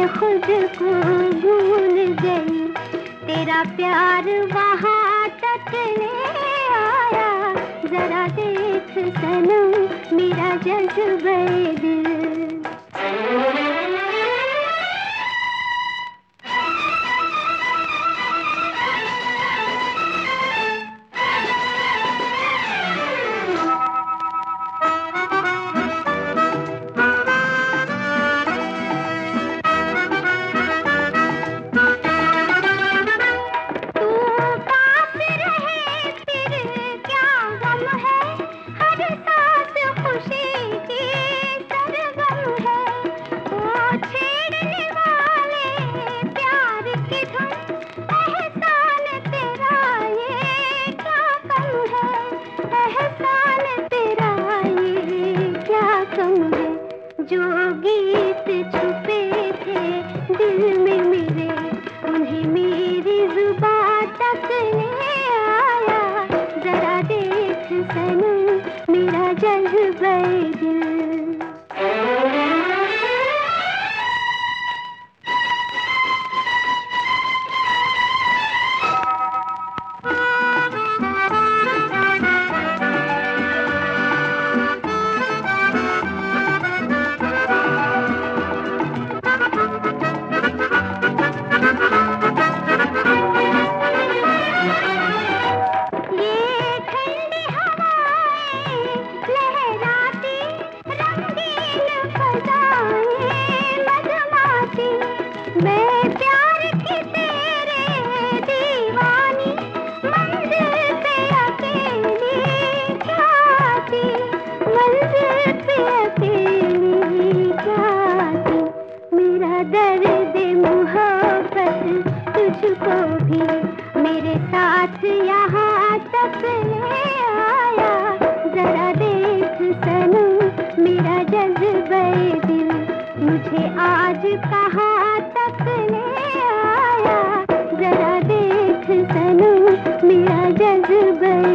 खुद को भूल गई, तेरा प्यार वहाँ तक ले आया। जरा देख सनम मेरा जज्बे दिल। जो गीत छुपे थे दिल में मेरे, उन्हें मेरी जुबान तक ले आया। जरा देख सनम मेरा जज्बे दिल। मैं प्यार की तेरे दीवानी, मंजिल पे अकेली जाती, मंजिल पे अकेली जाती। मेरा दर्द मोहब्बत तुझको भी मेरे साथ यहाँ तक ले आया। जरा देख सनम मेरा जज्बे दिल, मुझे आज कहाँ तक ले आया। जरा देख सनम मेरा जज्बे